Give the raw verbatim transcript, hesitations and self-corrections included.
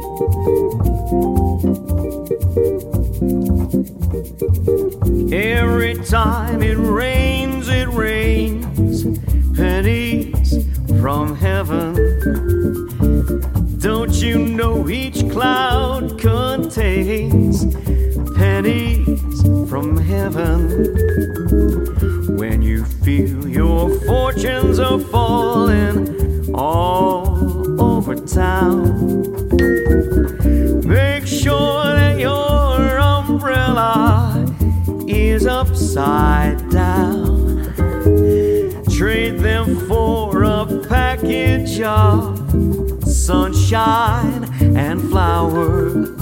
Every time it rains, it rains pennies from heaven. Don't you know each cloud contains pennies from heaven? When you feel your fortunes are falling all over town, make sure that your umbrella is upside down. Trade them for a package of sunshine and flowers.